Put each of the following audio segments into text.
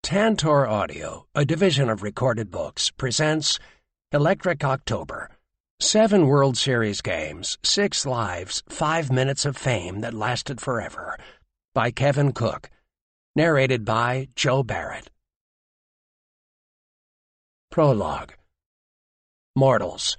Tantor Audio, a division of Recorded Books, presents Electric October. 7 World Series games, 6 lives, 5 minutes of fame that lasted forever. By Kevin Cook. Narrated by Joe Barrett. Prologue. Mortals.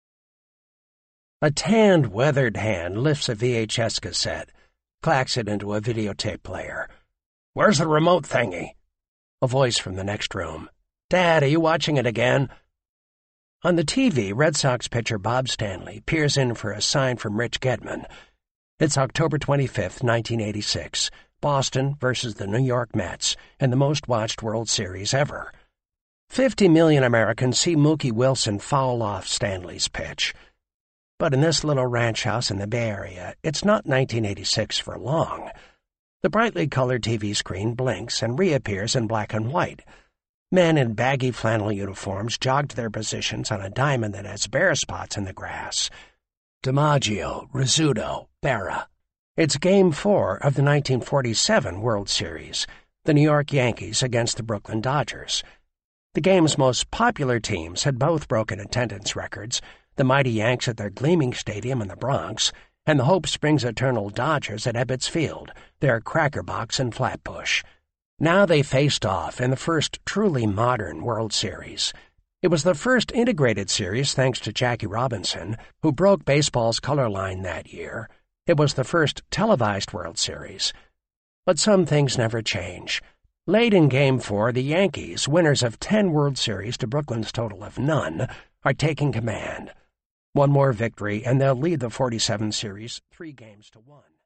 A tanned, weathered hand lifts a VHS cassette, clacks it into a videotape player. "Where's the remote thingy?" A voice from the next room. "Dad, are you watching it again?" On the TV, Red Sox pitcher Bob Stanley peers in for a sign from Rich Gedman. It's October 25th, 1986, Boston versus the New York Mets, in the most-watched World Series ever. 50 million Americans see Mookie Wilson foul off Stanley's pitch. But in this little ranch house in the Bay Area, it's not 1986 for long. The brightly colored TV screen blinks and reappears in black and white. Men in baggy flannel uniforms jog to their positions on a diamond that has bare spots in the grass. DiMaggio, Rizzuto, Berra. It's Game 4 of the 1947 World Series, the New York Yankees against the Brooklyn Dodgers. The game's most popular teams had both broken attendance records, the mighty Yanks at their gleaming stadium in the Bronx, and the Hope Springs Eternal Dodgers at Ebbets Field, their cracker box in Flatbush. Now they faced off in the first truly modern World Series. It was the first integrated series thanks to Jackie Robinson, who broke baseball's color line that year. It was the first televised World Series. But some things never change. Late in Game 4, the Yankees, winners of 10 World Series to Brooklyn's total of none, are taking command. One more victory, and they'll lead the 47 series 3-1.